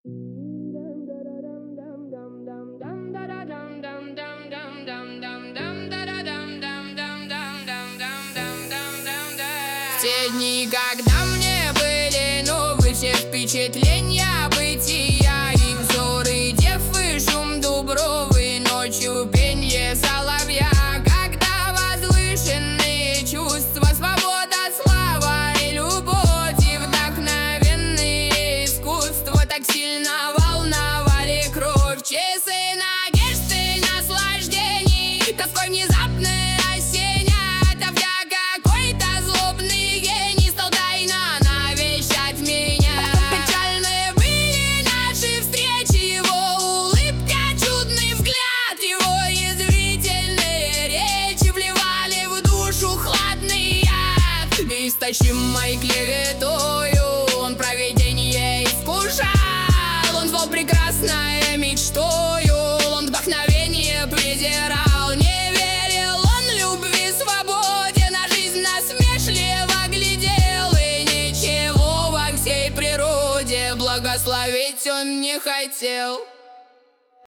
Те дни, когда мне были новые все впечатления бытия, и взоры дев и шум дубровый, ночью пенье соловья. Когда возвышенные чувства, свобода, слава и любовь, и вдохновенные искусства так сильно волновали кровь. Часы надежды, наслаждений, тоской внезапной осенят, а я какой-то злобный гений стал тайно навещать меня. Печальные были наши встречи, его улыбка, чудный взгляд, его язвительные речи вливали в душу хладный яд. Неистощимой клеветою он провидение искушал, он звал прекрасной мечтою, он вдохновение презирал. Не верил он любви, свободе, на жизнь насмешливо глядел, и ничего во всей природе благословить он не хотел.